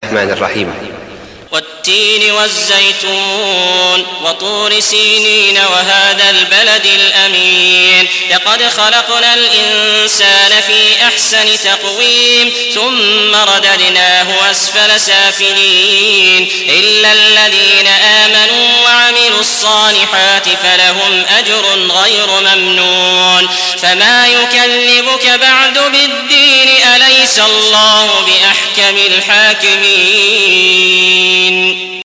الرحمن الرحيم. والتين والزيتون وطور سينين وهذا البلد الأمين لقد خلقنا الإنسان في أحسن تقويم ثم رددناه أسفل سافلين إلا الذين آمنوا وعملوا الصالحات فلهم أجر غير ممنون. فما يكذبك بعد بالدين أليس الله بأحكم الحاكمين.